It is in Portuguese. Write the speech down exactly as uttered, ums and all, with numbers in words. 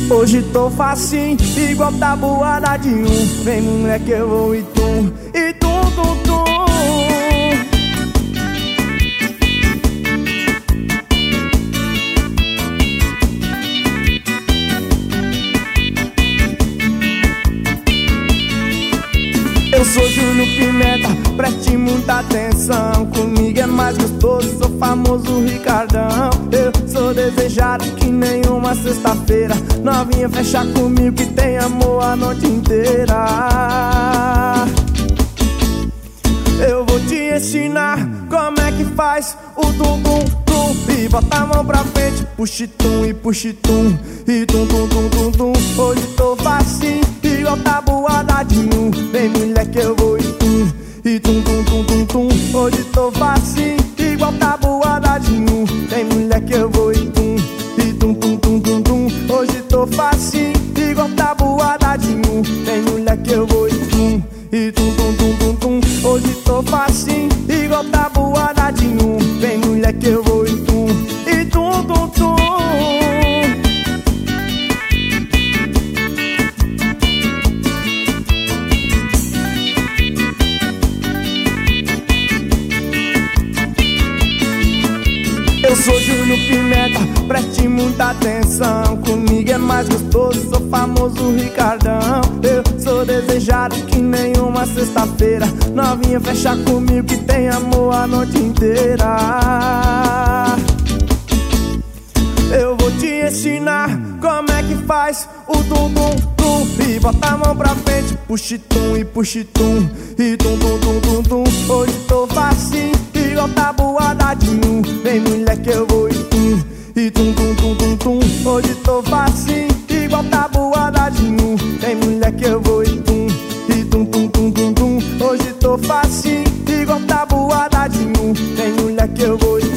Hoje tô facinho, igual tabuada de um. Vem moleque eu vou e tum, e tum, tum, tum. Eu sou Júnior Pimenta, preste muita atenção. Comigo é mais gostoso, sou famoso Ricardão. Eu sou desejado que nenhuma sexta-feira. Novinha, fecha comigo que tem amor a noite inteira. Eu vou te ensinar como é que faz o tum tum tum. E bota a mão pra frente, puxa tum e puxa tum. E tum tum tum tum tum. Hoje tô facinho, igual tabuada de um. Vem mulher que eu vou e tum. E tum tum tum tum tum. Hoje tô facinho, igual tabuada de um. Vem mulher que eu vou e tum. E tum tum tum tum tum. Hoje tô facinho, igual tabuada de um. Vem mulher que eu vou e tum. E tum tum tum tum tum. Hoje tô facinho, igual tabuada de um. Vem mulher que eu vou e tum. E tum tum tum. Eu sou Júnior Pimenta, preste muita atenção. Comigo é mais gostoso, sou famoso Ricardão. Eu sou desejado que nenhuma sexta-feira. Novinha, fecha comigo que tem amor a noite inteira. Eu vou te ensinar como é que faz o tum tum tum. E bota a mão pra frente, puxa tum e puxa tum. E tum tum tum tum tum. Hoje tô facinho, igual tabuada de um. Vem mulher que eu vou e tum. E tum tum tum tum tum. Hoje tô facinho, igual tabuada de um. Vem mulher que eu vou e tum. E tum tum tum tum tum. Hoje tô facinho, igual tabuada de um. Vem mulher que eu vou e